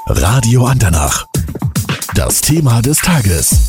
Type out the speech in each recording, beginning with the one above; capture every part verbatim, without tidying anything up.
Radio Andernach. Das Thema des Tages.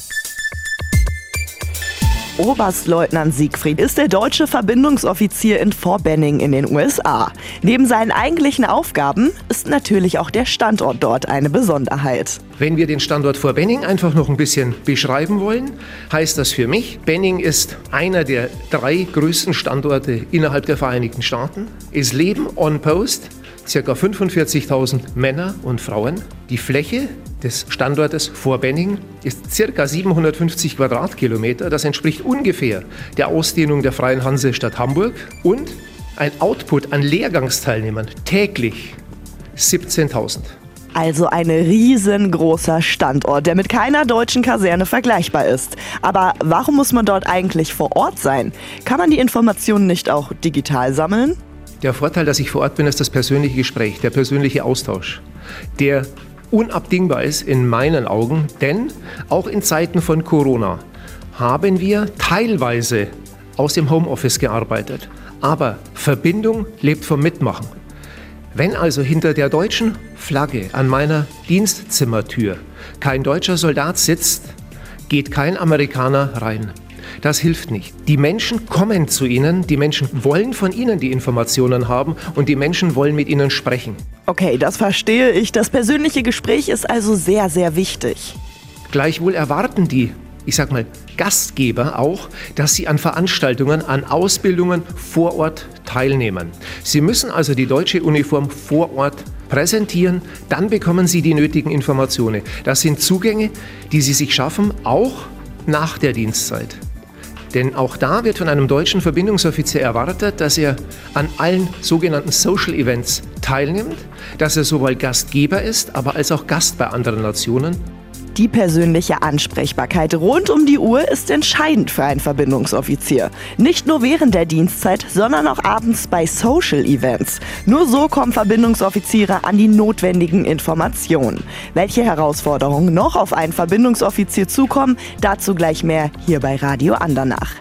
Oberstleutnant Siegfried ist der deutsche Verbindungsoffizier in Fort Benning in den U S A. Neben seinen eigentlichen Aufgaben ist natürlich auch der Standort dort eine Besonderheit. Wenn wir den Standort Fort Benning einfach noch ein bisschen beschreiben wollen, heißt das für mich, Benning ist einer der drei größten Standorte innerhalb der Vereinigten Staaten. Es leben on post ca. fünfundvierzigtausend Männer und Frauen. Die Fläche des Standortes Fort Benning ist ca. siebenhundertfünfzig Quadratkilometer. Das entspricht ungefähr der Ausdehnung der Freien Hansestadt Hamburg. Und ein Output an Lehrgangsteilnehmern täglich siebzehntausend. Also ein riesengroßer Standort, der mit keiner deutschen Kaserne vergleichbar ist. Aber warum muss man dort eigentlich vor Ort sein? Kann man die Informationen nicht auch digital sammeln? Der Vorteil, dass ich vor Ort bin, ist das persönliche Gespräch, der persönliche Austausch, der unabdingbar ist in meinen Augen, denn auch in Zeiten von Corona haben wir teilweise aus dem Homeoffice gearbeitet. Aber Verbindung lebt vom Mitmachen. Wenn also hinter der deutschen Flagge an meiner Dienstzimmertür kein deutscher Soldat sitzt, geht kein Amerikaner rein. Das hilft nicht. Die Menschen kommen zu Ihnen, die Menschen wollen von Ihnen die Informationen haben und die Menschen wollen mit Ihnen sprechen. Okay, das verstehe ich. Das persönliche Gespräch ist also sehr, sehr wichtig. Gleichwohl erwarten die, ich sag mal, Gastgeber auch, dass sie an Veranstaltungen, an Ausbildungen vor Ort teilnehmen. Sie müssen also die deutsche Uniform vor Ort präsentieren, dann bekommen Sie die nötigen Informationen. Das sind Zugänge, die Sie sich schaffen, auch nach der Dienstzeit. Denn auch da wird von einem deutschen Verbindungsoffizier erwartet, dass er an allen sogenannten Social Events teilnimmt, dass er sowohl Gastgeber ist, aber als auch Gast bei anderen Nationen. Die persönliche Ansprechbarkeit rund um die Uhr ist entscheidend für einen Verbindungsoffizier. Nicht nur während der Dienstzeit, sondern auch abends bei Social Events. Nur so kommen Verbindungsoffiziere an die notwendigen Informationen. Welche Herausforderungen noch auf einen Verbindungsoffizier zukommen, dazu gleich mehr hier bei Radio Andernach.